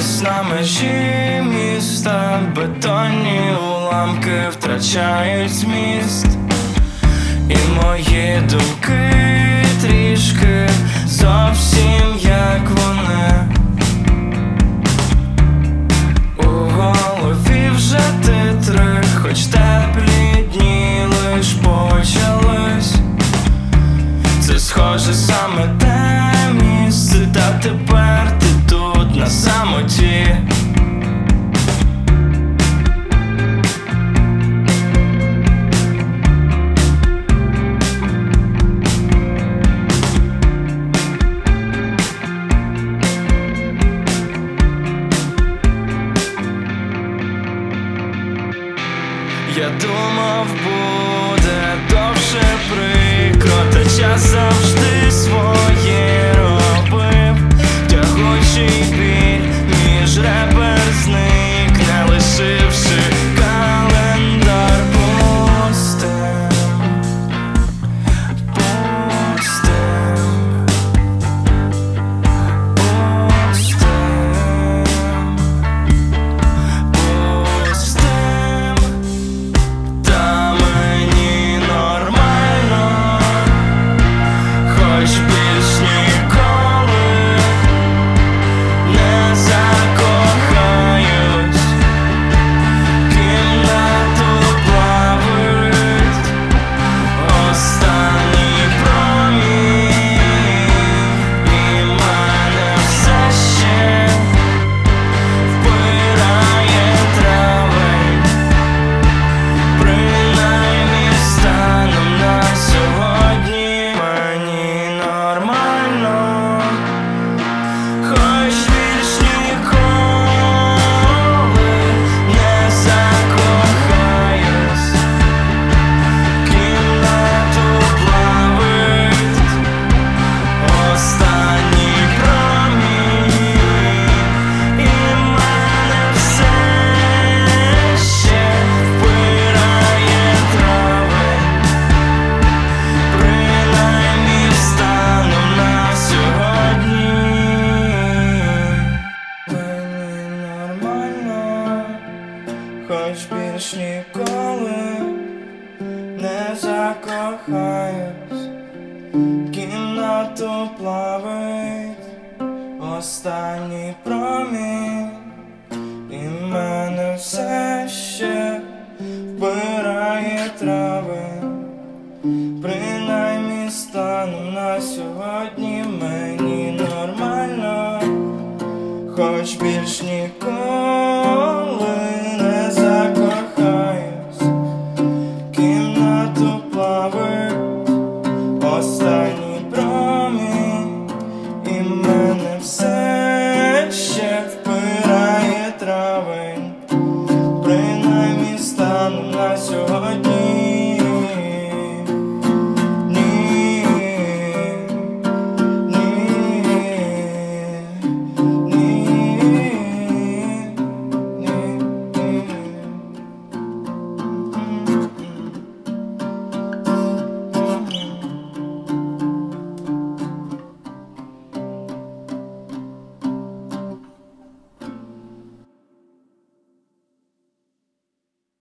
десь на межі міста, бетонні уламки втрачають зміст, і мої думки трішки зовсім як вони. У голові вже титри, хоч теплі дні лиш почались. Це схоже саме те місце, та тепер ти тут на самоті. Я думав, буде довше прикро, та час завжди своє робив. Тягучий біль між ребер зник, не лишивши календар пустим. Хоч більш ніколи не закохаюсь, кімнату плавить останній промінь, і мене все ще вбирає травень. Принаймні станом на сьогодні мені нормально, хоч більш ніколи не закохаюсь, кімнату плавить останній промінь, і мене все ще впирає травень. Принаймні станом на сьогодні